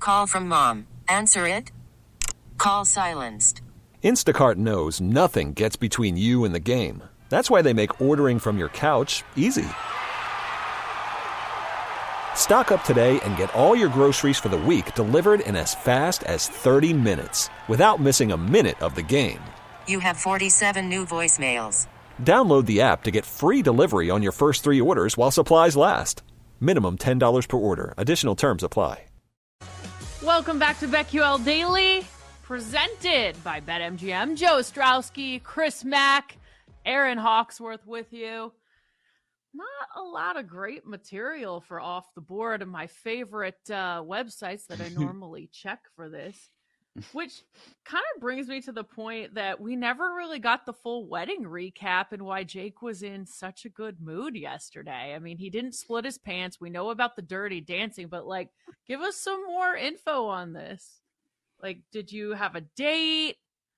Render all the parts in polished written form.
Call from mom. Answer it. Call silenced. Instacart knows nothing gets between you and the game. That's why they make ordering from your couch easy. Stock up today and get all your groceries for the week delivered in as fast as 30 minutes without missing a minute of the game. You have 47 new voicemails. Download the app to get free delivery on your first 3 orders while supplies last. Minimum $10 per order. Additional terms apply. Welcome back to BetQL Daily, presented by BetMGM. Joe Ostrowski, Chris Mack, Aaron Hawksworth with you. Not a lot of great material for Off the Board and my favorite websites that I normally check for this, which kind of brings me to the point that we never really got the full wedding recap and why Jake was in such a good mood yesterday. I mean, he didn't split his pants. We know about the dirty dancing, but like, give us some more info on this. Like, did you have a date?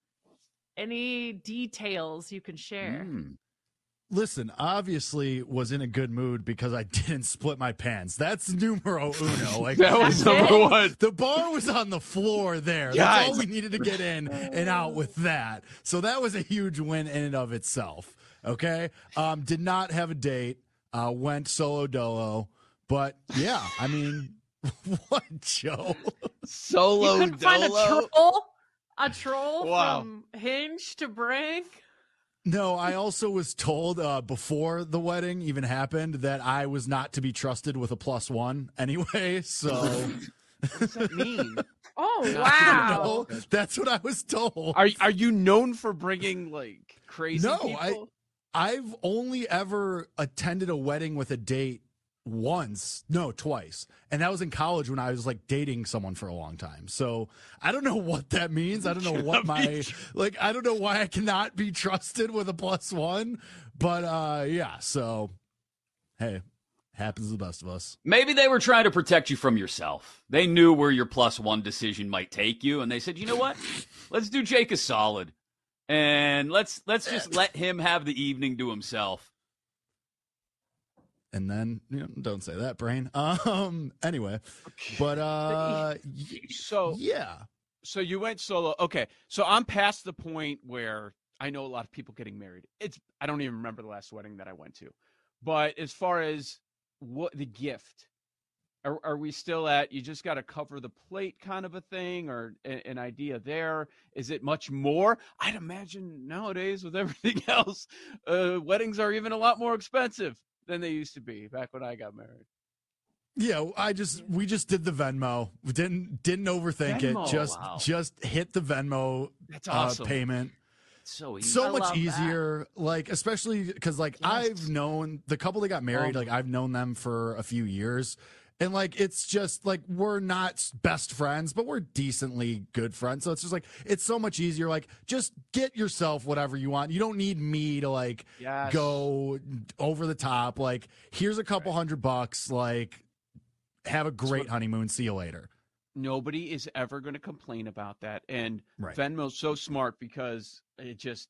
Any details you can share? Listen, obviously was in a good mood because I didn't split my pants. That's numero uno. Like that was number one. The bar was on the floor there. That's all we needed to get in and out with that. So that was a huge win in and of itself. Okay. Did not have a date. Went solo dolo. But yeah, I mean, what, Joe? Solo You couldn't dolo? find a troll from Hinge to bring? No, I also was told before the wedding even happened that I was not to be trusted with a +1 anyway. So What does that mean? Oh, wow. No, that's what I was told. Are you known for bringing like crazy No, people? I've only ever attended a wedding with a date twice. And that was in college when I was like dating someone for a long time. So I don't know what that means. I don't know what I don't know why I cannot be trusted with a +1, but yeah. So, hey, happens to the best of us. Maybe they were trying to protect you from yourself. They knew where your +1 decision might take you. And they said, you know what? Let's do Jake a solid. And let's just let him have the evening to himself. And then, don't say that, brain. Anyway, but So you went solo. Okay, so I'm past the point where I know a lot of people getting married. I don't even remember the last wedding that I went to. But as far as what the gift, are we still at you just got to cover the plate kind of a thing, or an idea there? Is it much more? I'd imagine nowadays with everything else, weddings are even a lot more expensive than they used to be back when I got married. Yeah, we just did the Venmo. We didn't overthink Venmo, it. Just hit the Venmo That's awesome. Payment. It's so easy. So much easier. Like, especially because like I've known the couple that got married, like I've known them for a few years. And like it's just like we're not best friends, but we're decently good friends. So it's just like it's so much easier. Like just get yourself whatever you want. You don't need me to like go over the top. Like here's a couple $100. Like have a great honeymoon. See you later. Nobody is ever going to complain about that. And Venmo's so smart because it just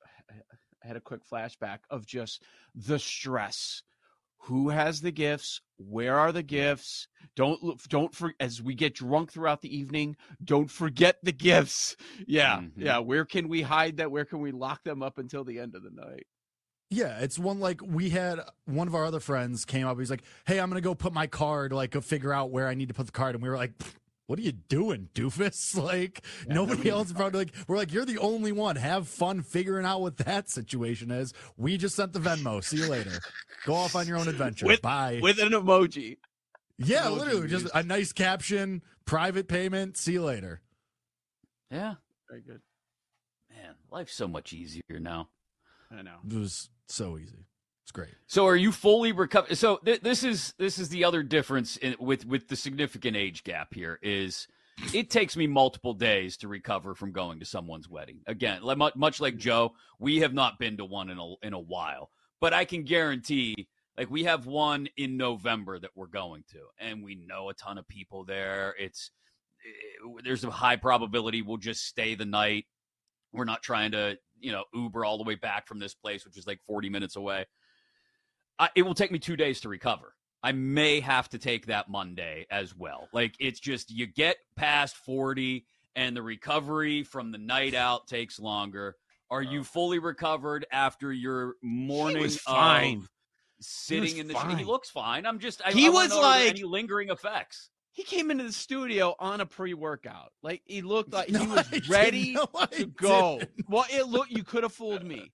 I had a quick flashback of just the stress. Who has the gifts? Where are the gifts? Don't as we get drunk throughout the evening, don't forget the gifts. Yeah. Mm-hmm. Yeah. Where can we hide that? Where can we lock them up until the end of the night? Yeah, it's one like we had one of our other friends came up. He's like, "Hey, I'm gonna go put my card. Like, go figure out where I need to put the card." And we were like, "What are you doing, doofus?" Like nobody else is probably like we're like, "You're the only one. Have fun figuring out what that situation is." We just sent the Venmo. See you later. Go off on your own adventure. Bye. With an emoji. Yeah, literally, just a nice caption, private payment. See you later. Yeah, very good. Man, life's so much easier now. I know. It was so easy. It's great. So are you fully recovered? So this is the other difference with the significant age gap here is it takes me multiple days to recover from going to someone's wedding. Again, much like Joe, we have not been to one in a while, but I can guarantee like we have one in November that we're going to, and we know a ton of people there. There's a high probability we'll just stay the night. We're not trying to, Uber all the way back from this place, which is like 40 minutes away. It will take me 2 days to recover. I may have to take that Monday as well. Like, it's just, you get past 40 and the recovery from the night out takes longer. Are you fully recovered after your morning of sitting in the He looks fine. I'm just, I was like, any lingering effects. He came into the studio on a pre-workout. Like, he looked like he was ready to go. Well, you could have fooled me.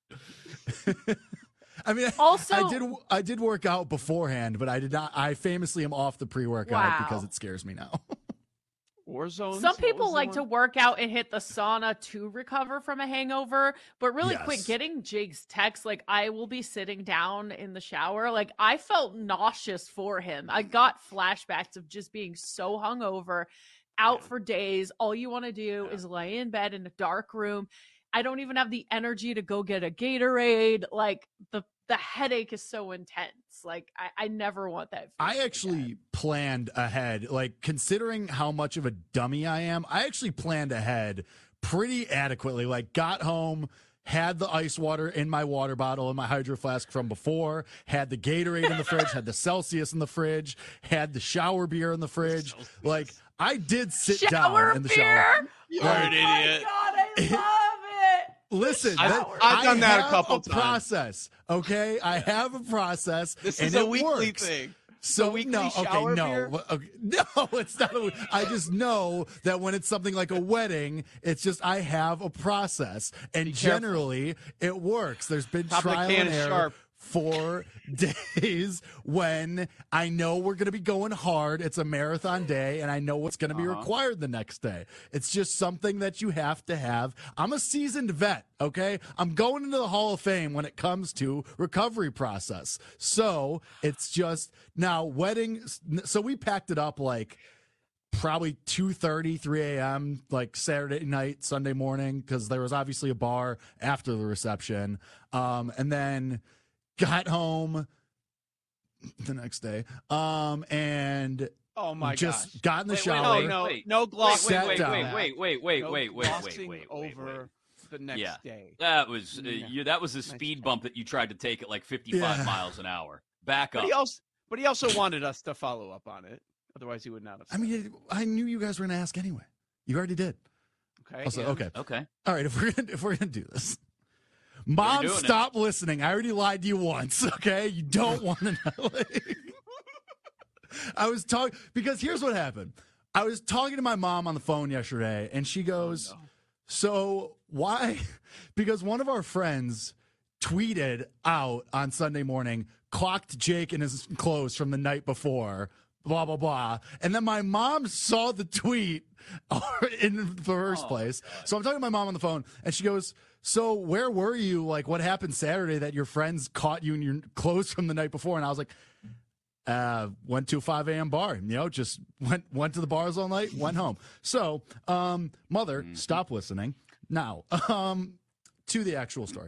I mean, also, I did work out beforehand, but I did not. I famously am off the pre-workout because it scares me now. Warzone. Some people like to work out and hit the sauna to recover from a hangover. But really quick, getting Jake's text, like, I will be sitting down in the shower. Like, I felt nauseous for him. I got flashbacks of just being so hungover, out for days. All you want to do is lay in bed in a dark room. I don't even have the energy to go get a Gatorade. Like, the headache is so intense. Like, I never want that. I actually planned ahead. Like, considering how much of a dummy I am, I actually planned ahead pretty adequately. Like, got home, had the ice water in my water bottle and my hydro flask from before, had the Gatorade in the fridge, had the Celsius in the fridge, had the shower beer in the fridge. Like, I did sit down in the shower. You're an idiot. God, I love it. Listen, I've done that a couple times. Process, okay? I have a process. This is a weekly thing. So beer? no, it's not. I just know that when it's something like a wedding, it's just I have a process, and generally it works. There's been trial and error. 4 days when I know we're going to be going hard. It's a marathon day, and I know what's going to be required the next day. It's just something that you have to have. I'm a seasoned vet, okay? I'm going into the Hall of Fame when it comes to recovery process. So it's just now wedding. So we packed it up like probably 2:30, 3 a.m., like Saturday night, Sunday morning, because there was obviously a bar after the reception. And then got home the next day, and just got in the shower. No glossing. Wait. Over the next day. That was that was a speed bump that you tried to take at like 55 miles an hour. Back up. But he also wanted us to follow up on it. Otherwise, he would not have. I mean, I knew you guys were going to ask anyway. You already did. Okay. Also, okay. All right. If we're gonna do this. Mom, stop listening. I already lied to you once, okay? You don't want to know. I was talking, because here's what happened. I was talking to my mom on the phone yesterday, and she goes, so why? Because one of our friends tweeted out on Sunday morning, clocked Jake in his clothes from the night before, blah, blah, blah. And then my mom saw the tweet in the first place. So I'm talking to my mom on the phone, and she goes, so where were you? Like, what happened Saturday that your friends caught you in your clothes from the night before? And I was like, went to a 5 a.m. bar, just went to the bars all night, went home. So, mother, stop listening. Now, to the actual story.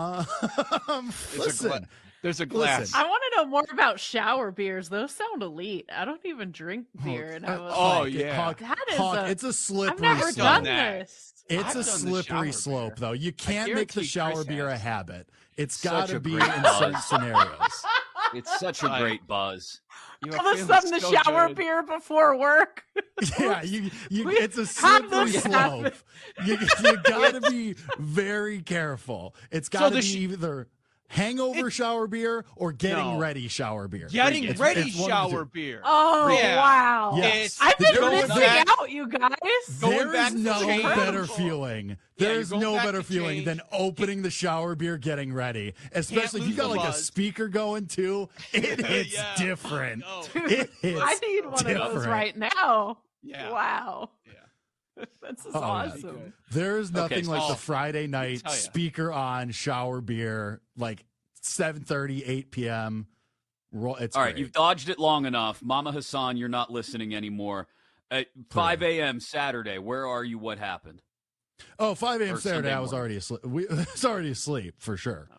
Listen. There's a glass. Listen. I want to know more about shower beers. Those sound elite. I don't even drink beer. And I was it's a slippery I've never slope. done this. It's a slippery slope, though. You can't make the shower beer a habit. It's got to be in certain scenarios. It's such a great buzz. All of a sudden, the shower beer before work. Yeah, it's a slippery slope. You got to be very careful. It's got to be either hangover shower beer or getting ready shower beer. Getting ready shower beer. Oh, wow. Yes. I've been missing out, you guys. There is no better feeling. There's no better feeling than opening the shower beer, getting ready. Especially if you got like a speaker going too. It hits different. It hits I need one of those right now. Yeah. Wow. Yeah. That's awesome. Yeah. There's nothing like the Friday night speaker on shower beer, like 7:30, 8 p.m. It's all right. You've dodged it long enough. Mama Hassan, you're not listening anymore. At 5 a.m. Saturday, where are you? What happened? Oh, 5 a.m. Saturday, I was already asleep. Was already asleep for sure.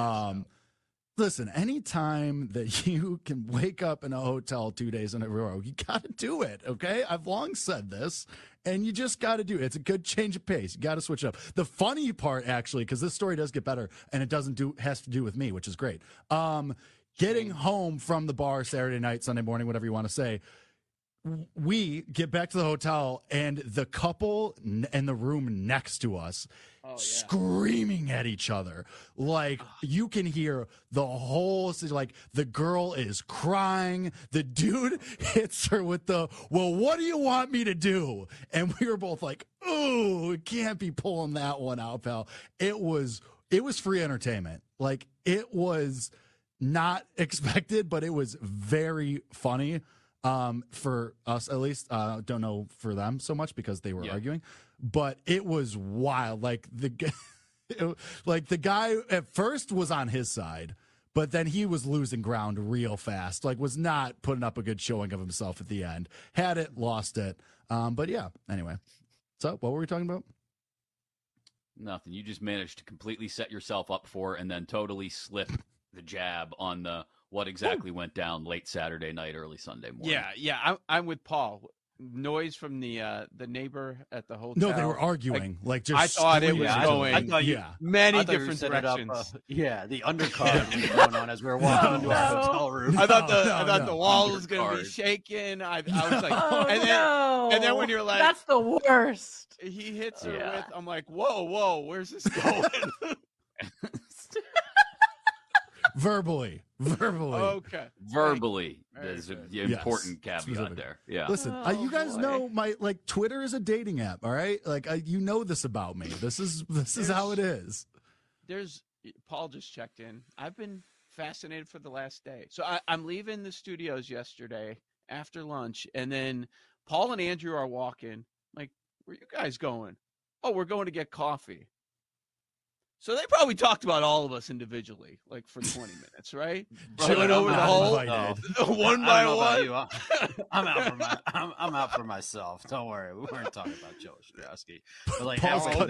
Listen, anytime that you can wake up in a hotel 2 days in a row, you got to do it, okay? I've long said this, and you just got to do it. It's a good change of pace. You got to switch it up. The funny part, actually, because this story does get better, and it has to do with me, which is great. getting home from the bar Saturday night, Sunday morning, whatever you want to say, we get back to the hotel and the couple in the room next to us screaming at each other. Like, you can hear the whole, like, the girl is crying. The dude hits her with the, well, what do you want me to do? And we were both like, ooh, can't be pulling that one out, pal. It was free entertainment. Like, it was not expected, but it was very funny. For us, at least, don't know for them so much because they were arguing, but it was wild. Like the guy at first was on his side, but then he was losing ground real fast. Like, was not putting up a good showing of himself at the end. Had it, lost it. But yeah. Anyway, so what were we talking about? Nothing. You just managed to completely set yourself up for and then totally slip the jab on the what exactly went down late Saturday night, early Sunday morning. Yeah. I'm with Paul. Noise from the neighbor at the hotel. No, they were arguing. Like just I thought it was going many different directions. The undercard was going on as we were walking into our hotel room. I thought the wall was going to be shaking. I was like, and then when you're like, that's the worst. He hits her with. I'm like, whoa, where's this going? Verbally. Okay. Verbally. There's an important caveat there. Yeah. Listen, you guys know my Twitter is a dating app. All right, you know this about me. This is how it is. Paul just checked in. I've been fascinated for the last day. So I'm leaving the studios yesterday after lunch, and then Paul and Andrew are walking. Like, where are you guys going? Oh, we're going to get coffee. So they probably talked about all of us individually, like for 20 minutes, right? Chilling over the whole one by one. I'm out for myself. Don't worry, we weren't talking about Joe Ostrowski. But like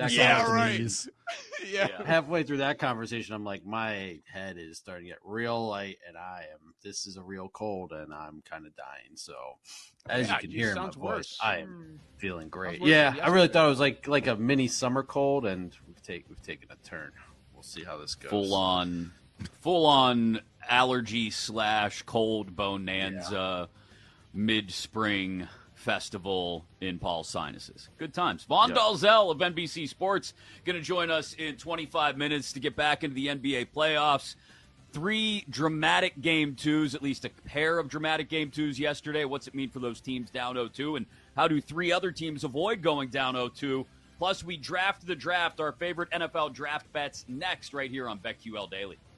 halfway through that conversation, I'm like, my head is starting to get real light, and this is a real cold, and I'm kind of dying. So as you can hear in my voice, I am feeling great. Yeah, I really thought it was like a mini summer cold, and we've taken a turn. We'll see how this goes. Full on allergy / cold bonanza mid-spring festival in Paul's sinuses. Good times. Vaughn Dalzell of NBC Sports going to join us in 25 minutes to get back into the NBA playoffs. 3 dramatic game twos, at least a pair of dramatic game twos yesterday. What's it mean for those teams down 0-2, and how do 3 other teams avoid going down 0-2? Plus, we draft the draft, our favorite NFL draft bets, next right here on BetQL Daily.